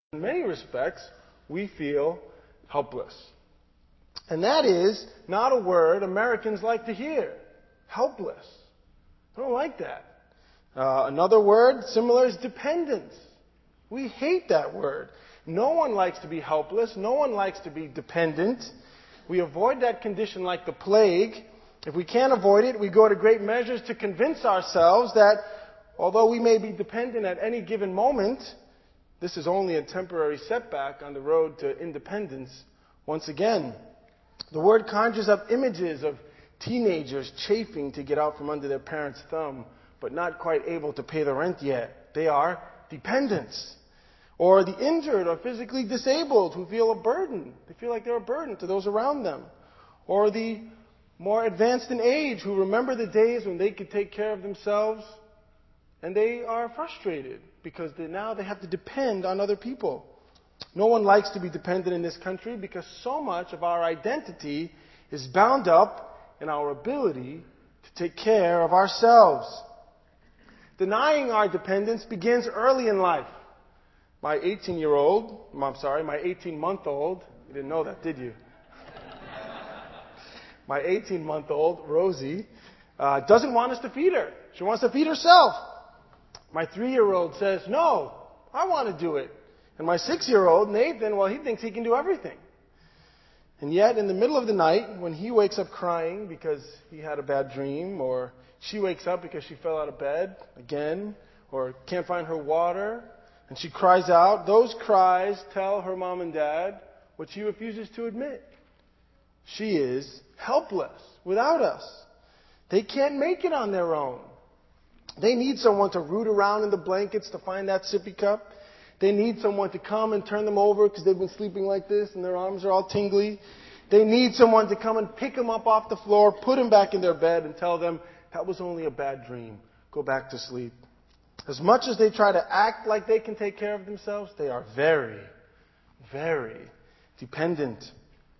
In many respects, we feel helpless. And that is not a word Americans like to hear. Helpless. I don't like that. Another word similar is dependence. We hate that word. No one likes to be helpless. No one likes to be dependent. We avoid that condition like the plague. If we can't avoid it, we go to great measures to convince ourselves that although we may be dependent at any given moment, this is only a temporary setback on the road to independence once again. The word conjures up images of teenagers chafing to get out from under their parents' thumb, but not quite able to pay the rent yet. They are dependents. Or the injured or physically disabled who feel a burden. They feel like they're a burden to those around them. Or the more advanced in age who remember the days when they could take care of themselves and they are frustrated because now they have to depend on other people. No one likes to be dependent in this country because so much of our identity is bound up in our ability to take care of ourselves. Denying our dependence begins early in life. My 18-month-old, you didn't know that, did you? My 18-month-old, Rosie, doesn't want us to feed her. She wants to feed herself. My 3-year-old says, no, I want to do it. And my 6-year-old, Nathan, well, he thinks he can do everything. And yet, in the middle of the night, when he wakes up crying because he had a bad dream, or she wakes up because she fell out of bed again, or can't find her water, and she cries out, those cries tell her mom and dad what she refuses to admit. She is helpless without us. They can't make it on their own. They need someone to root around in the blankets to find that sippy cup. They need someone to come and turn them over because they've been sleeping like this and their arms are all tingly. They need someone to come and pick them up off the floor, put them back in their bed and tell them, that was only a bad dream. Go back to sleep. As much as they try to act like they can take care of themselves, they are very, very dependent.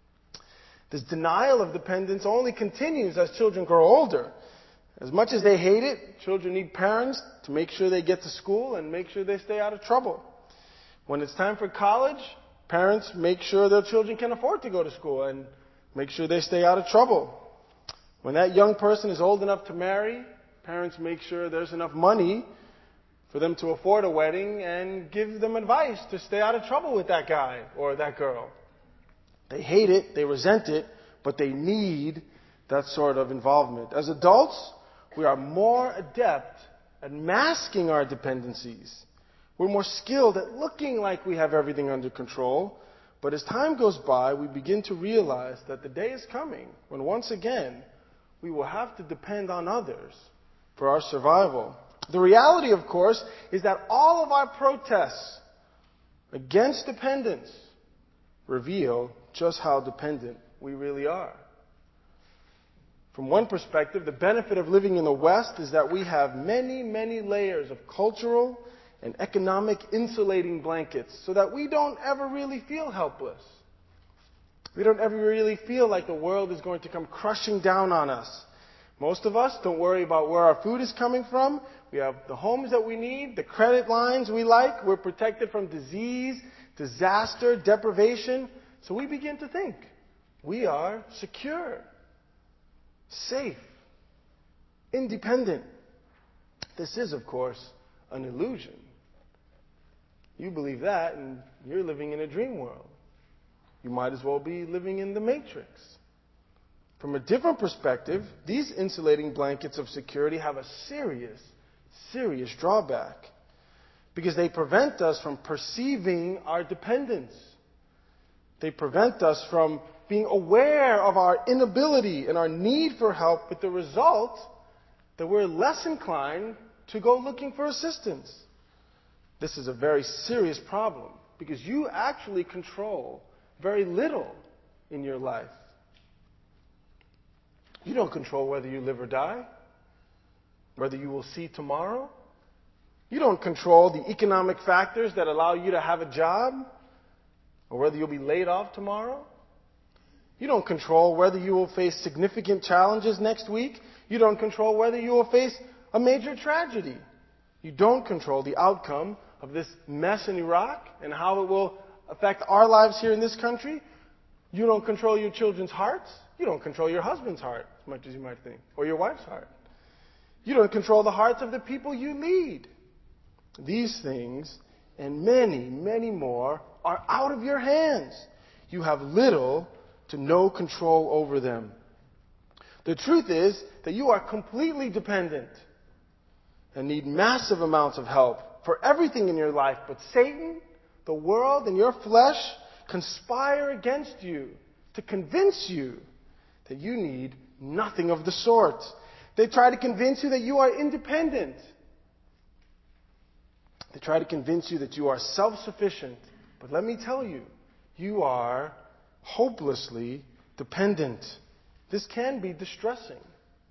This denial of dependence only continues as children grow older. As much as they hate it, children need parents to make sure they get to school and make sure they stay out of trouble. When it's time for college, parents make sure their children can afford to go to school and make sure they stay out of trouble. When that young person is old enough to marry, parents make sure there's enough money for them to afford a wedding and give them advice to stay out of trouble with that guy or that girl. They hate it, they resent it, but they need that sort of involvement. As adults, we are more adept at masking our dependencies. We're more skilled at looking like we have everything under control. But as time goes by, we begin to realize that the day is coming when once again we will have to depend on others for our survival. The reality, of course, is that all of our protests against dependence reveal just how dependent we really are. From one perspective, the benefit of living in the West is that we have many, many layers of cultural and economic insulating blankets so that we don't ever really feel helpless. We don't ever really feel like the world is going to come crushing down on us. Most of us don't worry about where our food is coming from. We have the homes that we need, the credit lines we like. We're protected from disease, disaster, deprivation. So we begin to think we are secure, safe, independent. This is, of course, an illusion. You believe that, and you're living in a dream world. You might as well be living in the Matrix. From a different perspective, these insulating blankets of security have a serious, serious drawback because they prevent us from perceiving our dependence. They prevent us from being aware of our inability and our need for help, with the result that we're less inclined to go looking for assistance. This is a very serious problem because you actually control very little in your life. You don't control whether you live or die, whether you will see tomorrow. You don't control the economic factors that allow you to have a job, or whether you'll be laid off tomorrow. You don't control whether you will face significant challenges next week. You don't control whether you will face a major tragedy. You don't control the outcome of this mess in Iraq and how it will affect our lives here in this country, you don't control your children's hearts. You don't control your husband's heart as much as you might think, or your wife's heart. You don't control the hearts of the people you lead. These things and many, many more are out of your hands. You have little to no control over them. The truth is that you are completely dependent and need massive amounts of help for everything in your life. But Satan, the world, and your flesh conspire against you to convince you that you need nothing of the sort. They try to convince you that you are independent. They try to convince you that you are self-sufficient. But let me tell you, you are hopelessly dependent. This can be distressing.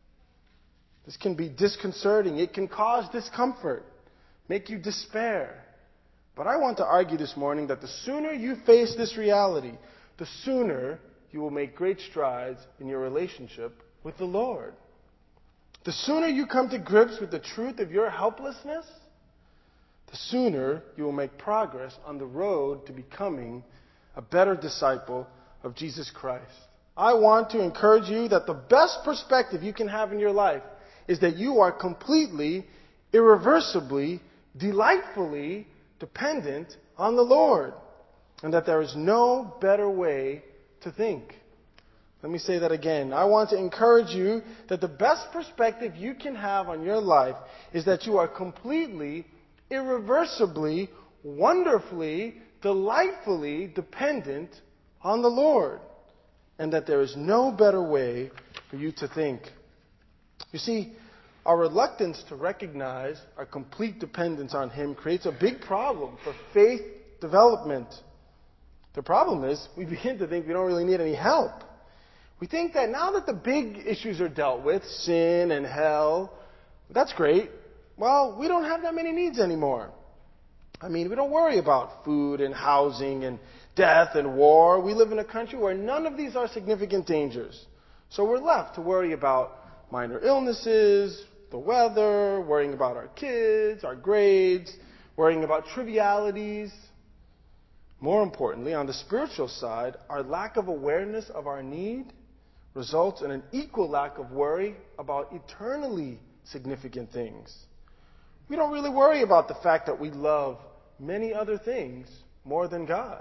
This can be disconcerting. It can cause discomfort, make you despair. But I want to argue this morning that the sooner you face this reality, the sooner you will make great strides in your relationship with the Lord. The sooner you come to grips with the truth of your helplessness, the sooner you will make progress on the road to becoming a better disciple of Jesus Christ. I want to encourage you that the best perspective you can have in your life is that you are completely, irreversibly, delightfully dependent on the Lord, and that there is no better way to think. Let me say that again. I want to encourage you that the best perspective you can have on your life is that you are completely, irreversibly, wonderfully, delightfully dependent on the Lord, and that there is no better way for you to think. You see, our reluctance to recognize our complete dependence on Him creates a big problem for faith development. The problem is we begin to think we don't really need any help. We think that now that the big issues are dealt with, sin and hell, that's great. Well, we don't have that many needs anymore. I mean, we don't worry about food and housing and death and war. We live in a country where none of these are significant dangers. So we're left to worry about minor illnesses, the weather, worrying about our kids, our grades, worrying about trivialities. More importantly, on the spiritual side, our lack of awareness of our need results in an equal lack of worry about eternally significant things. We don't really worry about the fact that we love many other things more than God.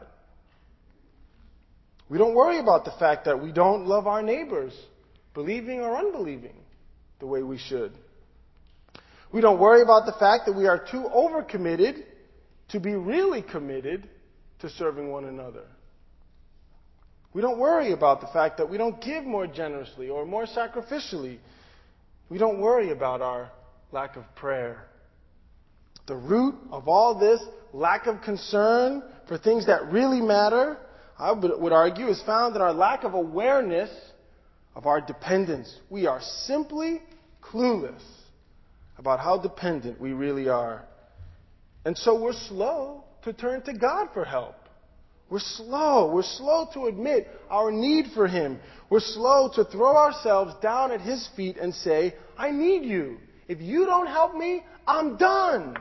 We don't worry about the fact that we don't love our neighbors, believing or unbelieving, the way we should. We don't worry about the fact that we are too overcommitted to be really committed to serving one another. We don't worry about the fact that we don't give more generously or more sacrificially. We don't worry about our lack of prayer. The root of all this lack of concern for things that really matter, I would argue, is found in our lack of awareness of our dependence. We are simply clueless about how dependent we really are. And so we're slow to turn to God for help. We're slow to admit our need for Him. We're slow to throw ourselves down at His feet and say, I need you. If you don't help me, I'm done.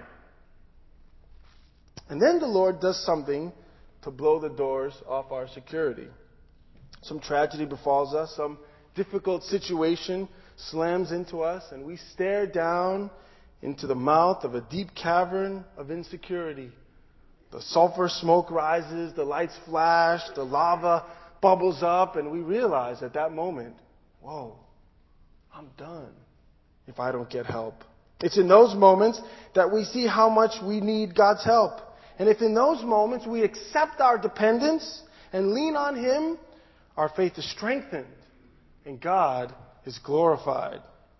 And then the Lord does something to blow the doors off our security. Some tragedy befalls us, some difficult situation slams into us, and we stare down into the mouth of a deep cavern of insecurity. The sulfur smoke rises, the lights flash, the lava bubbles up, and we realize at that moment, whoa, I'm done if I don't get help. It's in those moments that we see how much we need God's help. And if in those moments we accept our dependence and lean on Him, our faith is strengthened and God is glorified.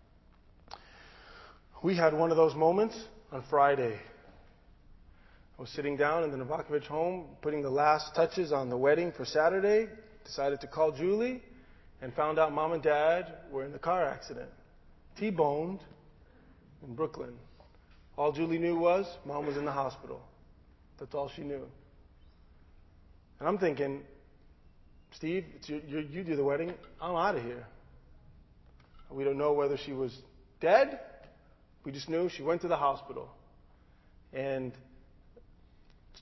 We had one of those moments on Friday. I was sitting down in the Novakovich home, putting the last touches on the wedding for Saturday, decided to call Julie, and found out Mom and Dad were in a car accident. T-boned in Brooklyn. All Julie knew was Mom was in the hospital. That's all she knew. And I'm thinking, Steve, you do the wedding. I'm out of here. We don't know whether she was dead. We just knew she went to the hospital. And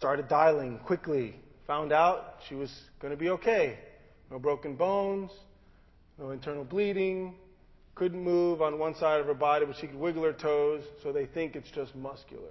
started dialing quickly. Found out she was going to be okay. No broken bones, no internal bleeding, couldn't move on one side of her body, but she could wiggle her toes, so they think it's just muscular.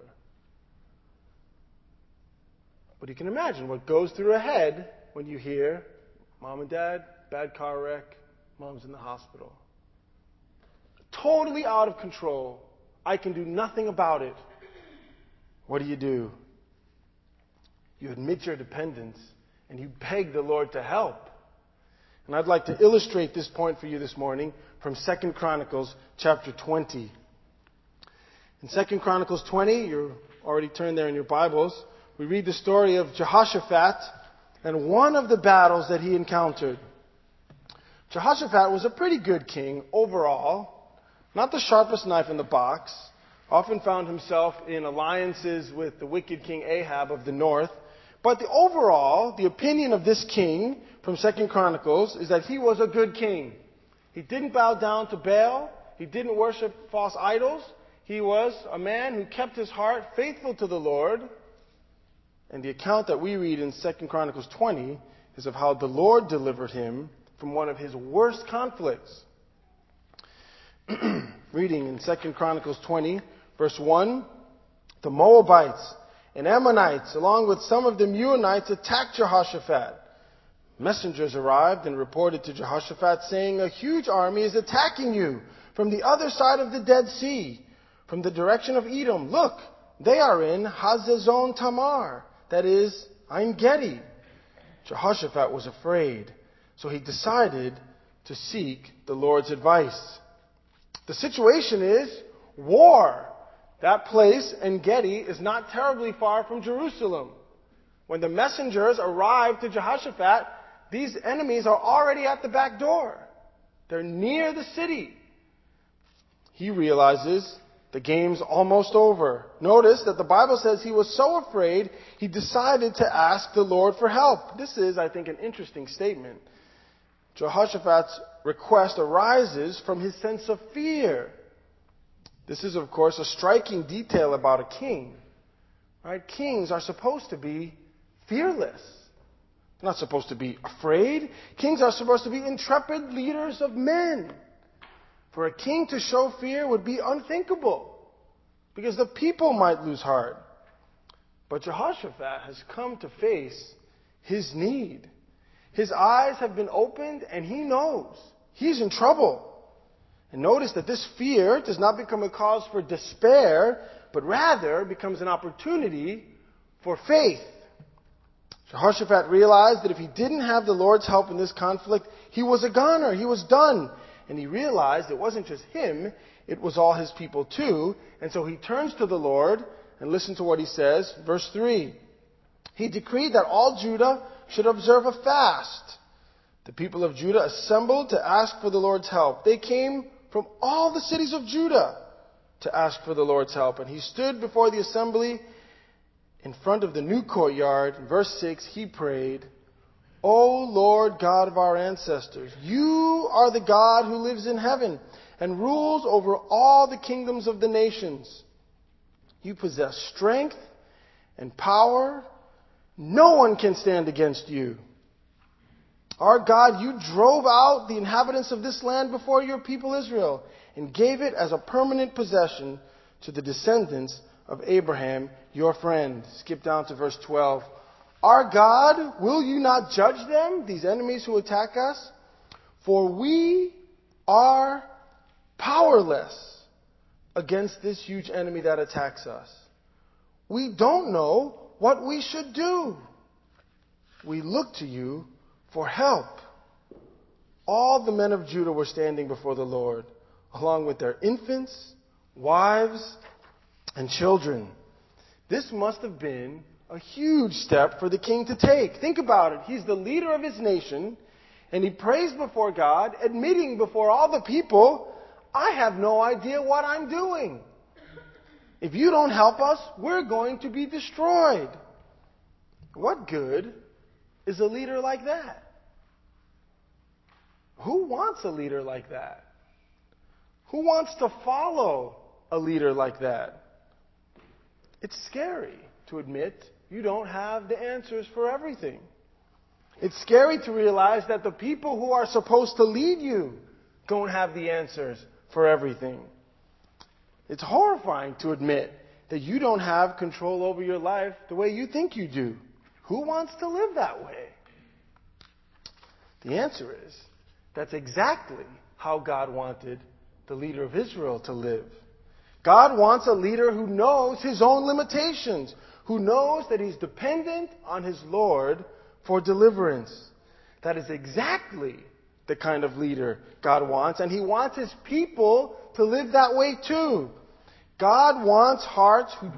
But you can imagine what goes through her head when you hear, Mom and Dad, bad car wreck, Mom's in the hospital. Totally out of control. I can do nothing about it. What do? You admit your dependence and you beg the Lord to help. And I'd like to illustrate this point for you this morning from 2 Chronicles chapter 20. In 2 Chronicles 20, you're already turned there in your Bibles, we read the story of Jehoshaphat and one of the battles that he encountered. Jehoshaphat was a pretty good king overall, not the sharpest knife in the box, often found himself in alliances with the wicked king Ahab of the north. But the opinion of this king from 2 Chronicles is that he was a good king. He didn't bow down to Baal. He didn't worship false idols. He was a man who kept his heart faithful to the Lord. And the account that we read in 2 Chronicles 20 is of how the Lord delivered him from one of his worst conflicts. Reading in 2 Chronicles 20, verse 1, the Moabites and Ammonites, along with some of the Meunites, attacked Jehoshaphat. Messengers arrived and reported to Jehoshaphat, saying, a huge army is attacking you from the other side of the Dead Sea, from the direction of Edom. Look, they are in Hazezon Tamar, that is, En Gedi. Jehoshaphat was afraid, so he decided to seek the Lord's advice. The situation is war. That place, En Gedi, is not terribly far from Jerusalem. When the messengers arrived to Jehoshaphat, these enemies are already at the back door. They're near the city. He realizes the game's almost over. Notice that the Bible says he was so afraid, he decided to ask the Lord for help. This is, I think, an interesting statement. Jehoshaphat's request arises from his sense of fear. This is, of course, a striking detail about a king. Right? Kings are supposed to be fearless. They're not supposed to be afraid. Kings are supposed to be intrepid leaders of men. For a king to show fear would be unthinkable, because the people might lose heart. But Jehoshaphat has come to face his need. His eyes have been opened, and he knows he's in trouble. And notice that this fear does not become a cause for despair, but rather becomes an opportunity for faith. Jehoshaphat realized that if he didn't have the Lord's help in this conflict, he was a goner. He was done. And he realized it wasn't just him, it was all his people too. And so he turns to the Lord, and listen to what he says. Verse 3. He decreed that all Judah should observe a fast. The people of Judah assembled to ask for the Lord's help. They came from all the cities of Judah to ask for the Lord's help. And he stood before the assembly in front of the new courtyard. In verse 6, he prayed, O Lord God of our ancestors, you are the God who lives in heaven and rules over all the kingdoms of the nations. You possess strength and power. No one can stand against you. Our God, you drove out the inhabitants of this land before your people Israel and gave it as a permanent possession to the descendants of Abraham, your friend. Skip down to verse 12. Our God, will you not judge them, these enemies who attack us? For we are powerless against this huge enemy that attacks us. We don't know what we should do. We look to you for help. All the men of Judah were standing before the Lord, along with their infants, wives, and children. This must have been a huge step for the king to take. Think about it. He's the leader of his nation, and he prays before God, admitting before all the people, I have no idea what I'm doing. If you don't help us, we're going to be destroyed. What good is a leader like that? Who wants a leader like that? Who wants to follow a leader like that? It's scary to admit you don't have the answers for everything. It's scary to realize that the people who are supposed to lead you don't have the answers for everything. It's horrifying to admit that you don't have control over your life the way you think you do. Who wants to live that way? The answer is, that's exactly how God wanted the leader of Israel to live. God wants a leader who knows his own limitations, who knows that he's dependent on his Lord for deliverance. That is exactly the kind of leader God wants, and he wants his people to live that way too. God wants hearts who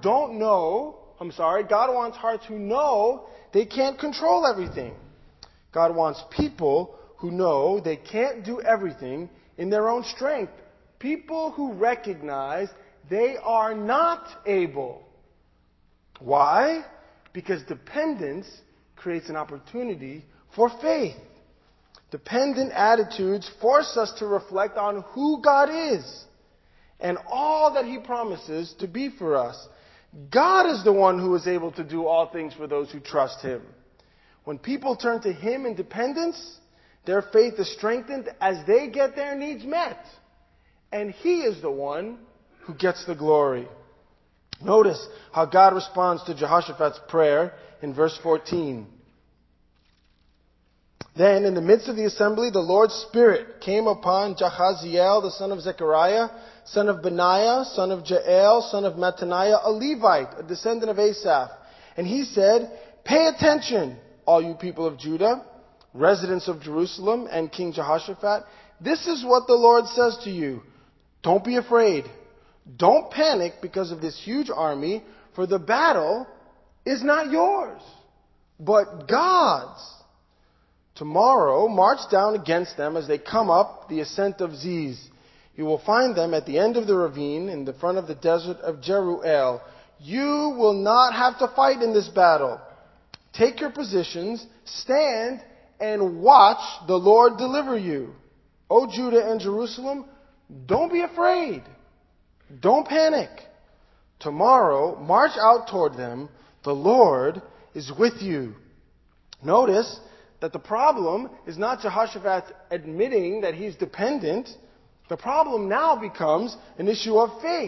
know they can't control everything. God wants people who know they can't do everything in their own strength. People who recognize they are not able. Why? Because dependence creates an opportunity for faith. Dependent attitudes force us to reflect on who God is and all that He promises to be for us. God is the one who is able to do all things for those who trust Him. When people turn to Him in dependence, their faith is strengthened as they get their needs met. And He is the one who gets the glory. Notice how God responds to Jehoshaphat's prayer in verse 14. Then, in the midst of the assembly, the Lord's Spirit came upon Jahaziel, the son of Zechariah, son of Benaiah, son of Jael, son of Mattaniah, a Levite, a descendant of Asaph. And he said, "Pay attention, all you people of Judah, residents of Jerusalem, and King Jehoshaphat. This is what the Lord says to you. Don't be afraid. Don't panic because of this huge army, for the battle is not yours, but God's. Tomorrow, march down against them as they come up the ascent of Ziz. You will find them at the end of the ravine in the front of the desert of Jeruel. You will not have to fight in this battle. Take your positions, stand, and watch the Lord deliver you. O Judah and Jerusalem, don't be afraid. Don't panic. Tomorrow, march out toward them. The Lord is with you." Notice that the problem is not Jehoshaphat admitting that he's dependent. The problem now becomes an issue of faith.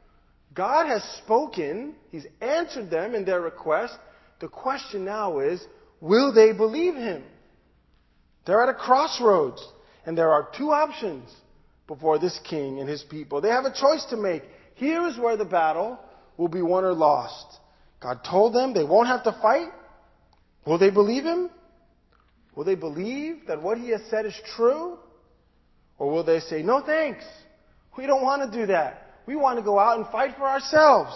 God has spoken. He's answered them in their request. The question now is, will they believe Him? They're at a crossroads, and there are two options before this king and his people. They have a choice to make. Here is where the battle will be won or lost. God told them they won't have to fight. Will they believe Him? Will they believe that what He has said is true? Or will they say, "No thanks, we don't want to do that. We want to go out and fight for ourselves"?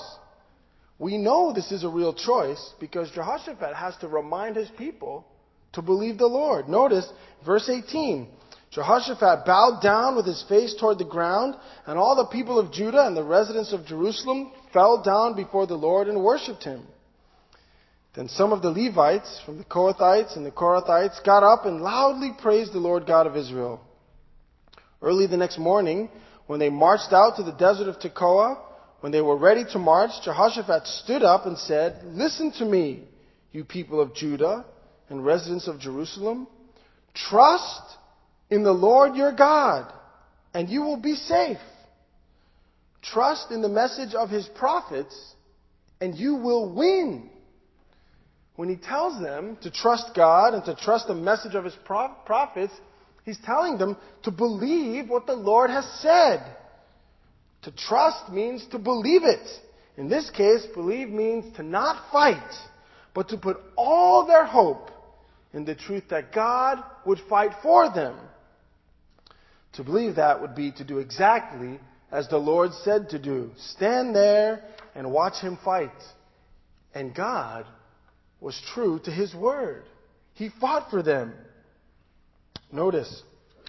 We know this is a real choice because Jehoshaphat has to remind his people to believe the Lord. Notice verse 18. Jehoshaphat bowed down with his face toward the ground, and all the people of Judah and the residents of Jerusalem fell down before the Lord and worshipped Him. Then some of the Levites from the Kohathites and the Korathites got up and loudly praised the Lord God of Israel. Early the next morning, when they marched out to the desert of Tekoa, when they were ready to march, Jehoshaphat stood up and said, "Listen to me, you people of Judah and residents of Jerusalem. Trust in the Lord your God, and you will be safe. Trust in the message of His prophets, and you will win." When He tells them to trust God and to trust the message of His prophets, He's telling them to believe what the Lord has said. To trust means to believe it. In this case, believe means to not fight, but to put all their hope in the truth that God would fight for them. To believe that would be to do exactly as the Lord said to do. Stand there and watch Him fight. And God was true to His word. He fought for them. Notice.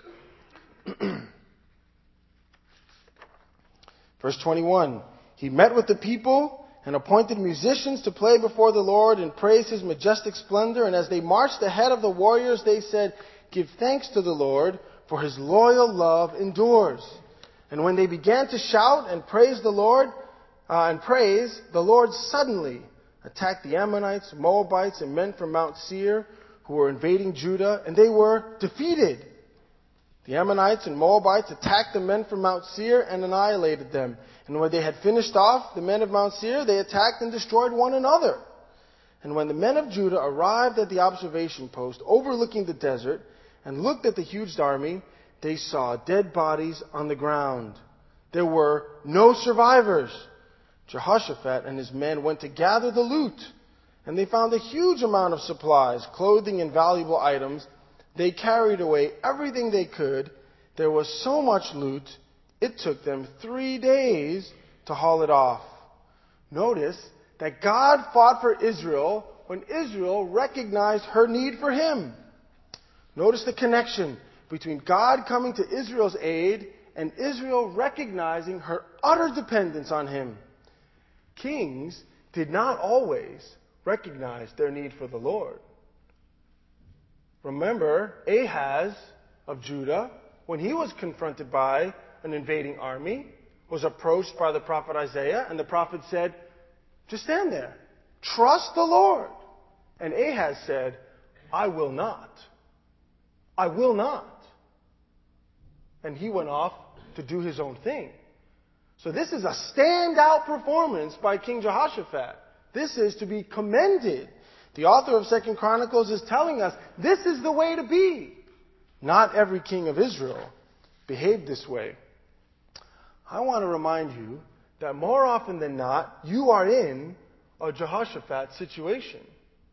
Verse 21. He met with the people and appointed musicians to play before the Lord and praise His majestic splendor. And as they marched ahead of the warriors, they said, "Give thanks to the Lord, for His loyal love endures." And when they began to shout and praise the Lord, suddenly attacked the Ammonites, Moabites, and men from Mount Seir who were invading Judah, and they were defeated. The Ammonites and Moabites attacked the men from Mount Seir and annihilated them. And when they had finished off the men of Mount Seir, they attacked and destroyed one another. And when the men of Judah arrived at the observation post overlooking the desert and looked at the huge army, they saw dead bodies on the ground. There were no survivors. Jehoshaphat and his men went to gather the loot, and they found a huge amount of supplies, clothing, and valuable items. They carried away everything they could. There was so much loot, it took them 3 days to haul it off. Notice that God fought for Israel when Israel recognized her need for Him. Notice the connection between God coming to Israel's aid and Israel recognizing her utter dependence on Him. Kings did not always recognize their need for the Lord. Remember, Ahaz of Judah, when he was confronted by an invading army, was approached by the prophet Isaiah, and the prophet said, just stand there. Trust the Lord. And Ahaz said, I will not. I will not. And he went off to do his own thing. So this is a standout performance by King Jehoshaphat. This is to be commended. The author of 2 Chronicles is telling us this is the way to be. Not every king of Israel behaved this way. I want to remind you that more often than not, you are in a Jehoshaphat situation.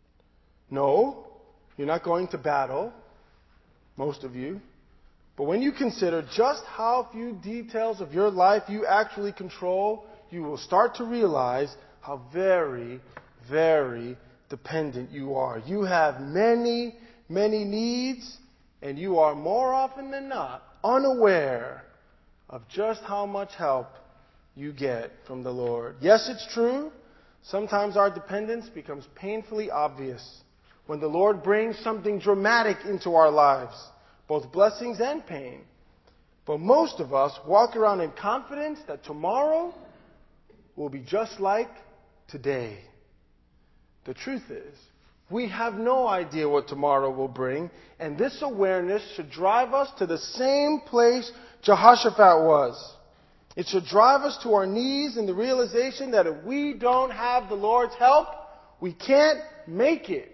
No, you're not going to battle, most of you. But when you consider just how few details of your life you actually control, you will start to realize how very, very dependent you are. You have many, many needs, and you are more often than not unaware of just how much help you get from the Lord. Yes, it's true. Sometimes our dependence becomes painfully obvious when the Lord brings something dramatic into our lives, both blessings and pain. But most of us walk around in confidence that tomorrow will be just like today. The truth is, we have no idea what tomorrow will bring, and this awareness should drive us to the same place Jehoshaphat was. It should drive us to our knees in the realization that if we don't have the Lord's help, we can't make it.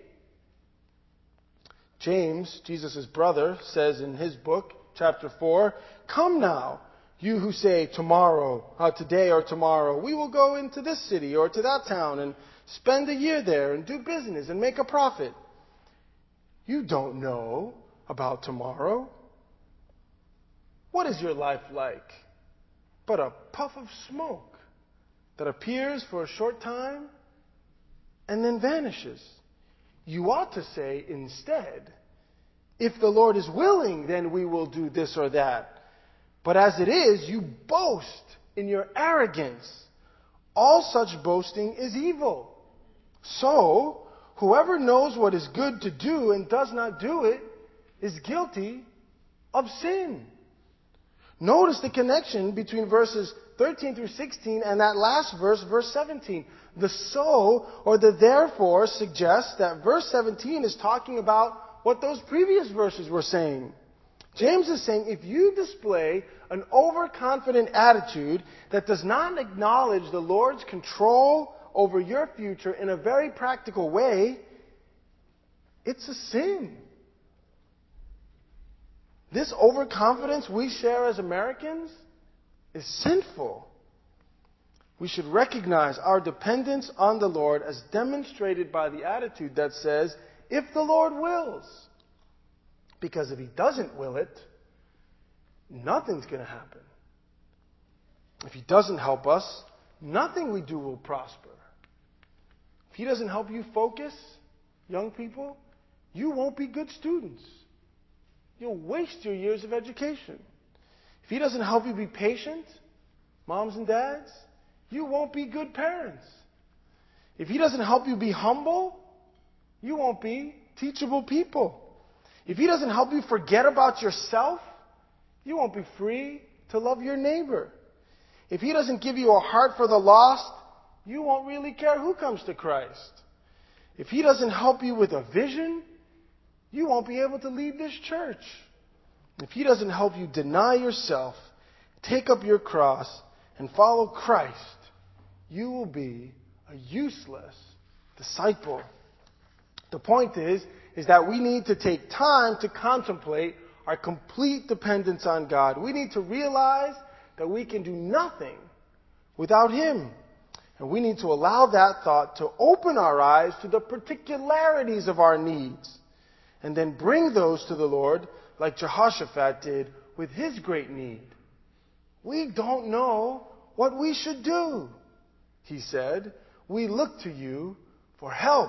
James, Jesus' brother, says in his book, chapter 4, come now, you who say today or tomorrow, we will go into this city or to that town and spend a year there and do business and make a profit. You don't know about tomorrow. What is your life like? But a puff of smoke that appears for a short time and then vanishes. You ought to say instead, if the Lord is willing, then we will do this or that. But as it is, you boast in your arrogance. All such boasting is evil. So, whoever knows what is good to do and does not do it is guilty of sin. Notice the connection between verses 13 through 16 and that last verse, verse 17. The so or the therefore suggests that verse 17 is talking about what those previous verses were saying. James is saying if you display an overconfident attitude that does not acknowledge the Lord's control over your future in a very practical way, it's a sin. This overconfidence we share as Americans is sinful. We should recognize our dependence on the Lord as demonstrated by the attitude that says, if the Lord wills. Because if He doesn't will it, nothing's going to happen. If He doesn't help us, nothing we do will prosper. If He doesn't help you focus, young people, you won't be good students. You'll waste your years of education. If He doesn't help you be patient, moms and dads, you won't be good parents. If He doesn't help you be humble, you won't be teachable people. If He doesn't help you forget about yourself, you won't be free to love your neighbor. If He doesn't give you a heart for the lost, you won't really care who comes to Christ. If He doesn't help you with a vision, you won't be able to lead this church. If He doesn't help you deny yourself, take up your cross, and follow Christ, you will be a useless disciple. The point is that we need to take time to contemplate our complete dependence on God. We need to realize that we can do nothing without Him. And we need to allow that thought to open our eyes to the particularities of our needs, and then bring those to the Lord like Jehoshaphat did with his great need. We don't know what we should do, he said. We look to you for help.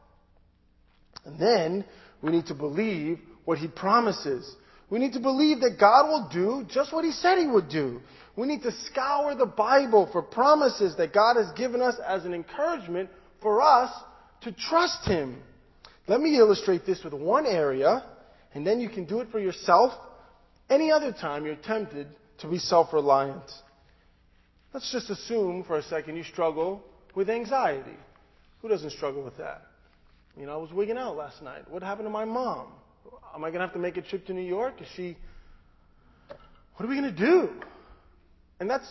And then we need to believe what He promises. We need to believe that God will do just what He said He would do. We need to scour the Bible for promises that God has given us as an encouragement for us to trust Him. Let me illustrate this with one area, and then you can do it for yourself any other time you're tempted to be self-reliant. Let's just assume for a second you struggle with anxiety. Who doesn't struggle with that? I was wigging out last night. What happened to my mom? Am I going to have to make a trip to New York? What are we going to do? And that's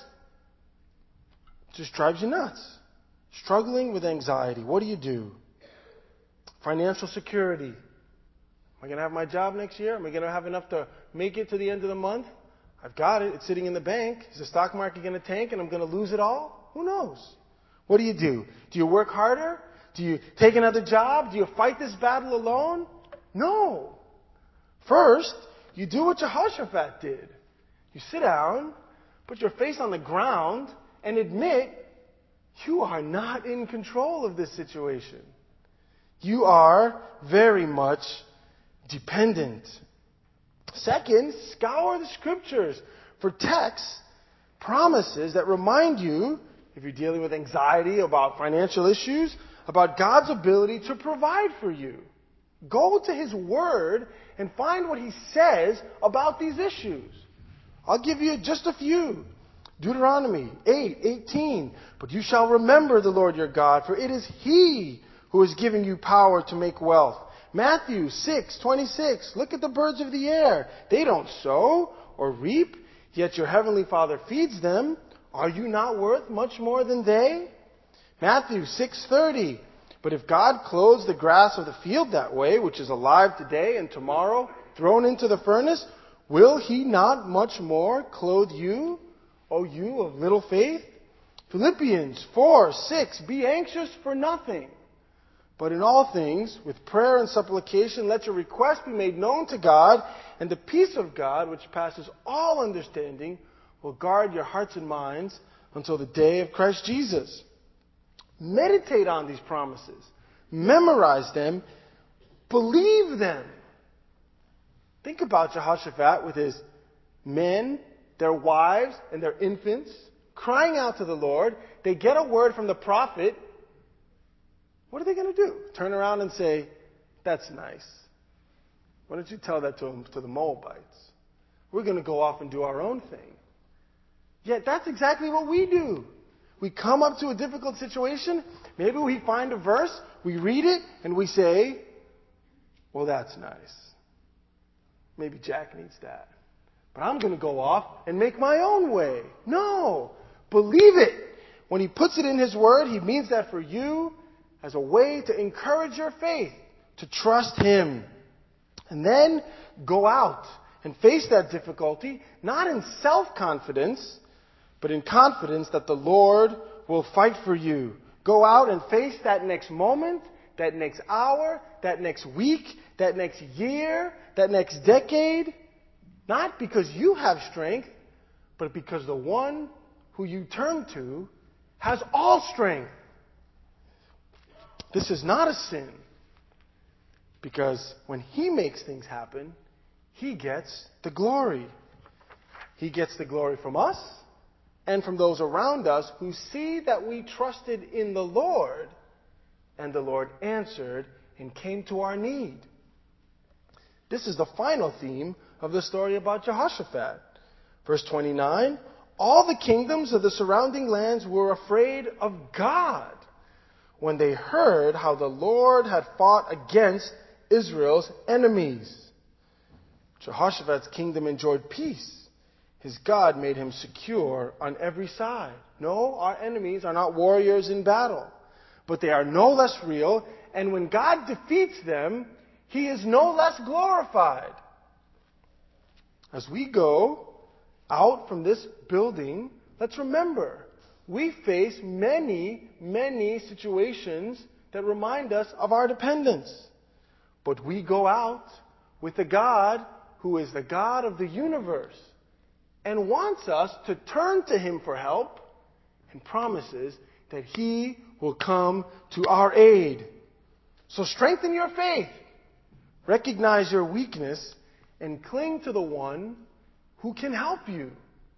just drives you nuts. Struggling with anxiety. What do you do? Financial security. Am I going to have my job next year? Am I going to have enough to make it to the end of the month? I've got it. It's sitting in the bank. Is the stock market going to tank and I'm going to lose it all? Who knows? What do? Do you work harder? Do you take another job? Do you fight this battle alone? No. First, you do what Jehoshaphat did. You sit down, put your face on the ground, and admit you are not in control of this situation. You are very much dependent. Second, scour the Scriptures for texts, promises that remind you, if you're dealing with anxiety about financial issues, about God's ability to provide for you. Go to His Word and find what He says about these issues. I'll give you just a few. Deuteronomy 8:18. But you shall remember the Lord your God, for it is He who is giving you power to make wealth. Matthew 6:26. Look at the birds of the air. They don't sow or reap, yet your heavenly Father feeds them. Are you not worth much more than they? Matthew 6:30. But if God clothes the grass of the field that way, which is alive today and tomorrow thrown into the furnace, will He not much more clothe you, O you of little faith? Philippians 4:6. Be anxious for nothing, but in all things, with prayer and supplication, let your requests be made known to God, and the peace of God, which passes all understanding, will guard your hearts and minds until the day of Christ Jesus. Meditate on these promises. Memorize them. Believe them. Think about Jehoshaphat with his men, their wives, and their infants crying out to the Lord. They get a word from the prophet. What are they going to do? Turn around and say, that's nice. Why don't you tell that to the Moabites? We're going to go off and do our own thing. Yet that's exactly what we do. We come up to a difficult situation, maybe we find a verse, we read it, and we say, well, that's nice. Maybe Jack needs that. But I'm going to go off and make my own way. No. Believe it. When He puts it in His Word, He means that for you as a way to encourage your faith, to trust Him. And then go out and face that difficulty, not in self-confidence, but in confidence that the Lord will fight for you. Go out and face that next moment, that next hour, that next week, that next year, that next decade. Not because you have strength, but because the one who you turn to has all strength. This is not a sin, because when He makes things happen, He gets the glory. He gets the glory from us and from those around us who see that we trusted in the Lord, and the Lord answered and came to our need. This is the final theme of the story about Jehoshaphat. Verse 29, all the kingdoms of the surrounding lands were afraid of God when they heard how the Lord had fought against Israel's enemies. Jehoshaphat's kingdom enjoyed peace. His God made him secure on every side. No, our enemies are not warriors in battle, but they are no less real, and when God defeats them, He is no less glorified. As we go out from this building, let's remember, we face many, many situations that remind us of our dependence. But we go out with a God who is the God of the universe and wants us to turn to Him for help and promises that He will come to our aid. So strengthen your faith, recognize your weakness, and cling to the one who can help you.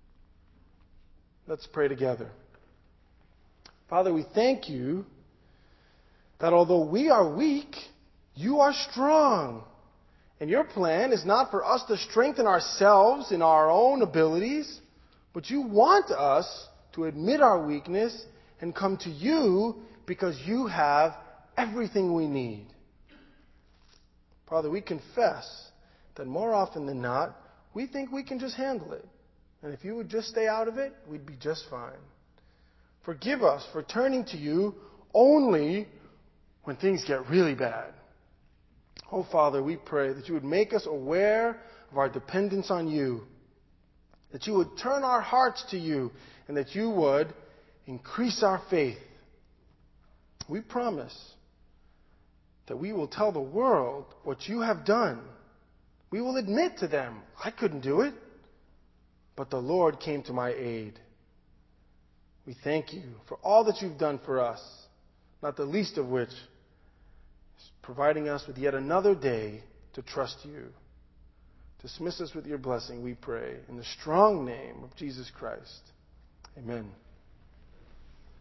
Let's pray together. Father, we thank You that although we are weak, You are strong. And Your plan is not for us to strengthen ourselves in our own abilities, but You want us to admit our weakness and come to You because You have everything we need. Father, we confess that more often than not, we think we can just handle it. And if You would just stay out of it, we'd be just fine. Forgive us for turning to You only when things get really bad. Oh, Father, we pray that You would make us aware of our dependence on You, that You would turn our hearts to You, and that You would increase our faith. We promise that we will tell the world what You have done. We will admit to them, I couldn't do it, but the Lord came to my aid. We thank You for all that You've done for us, not the least of which is providing us with yet another day to trust You. Dismiss us with Your blessing, we pray, in the strong name of Jesus Christ. Amen.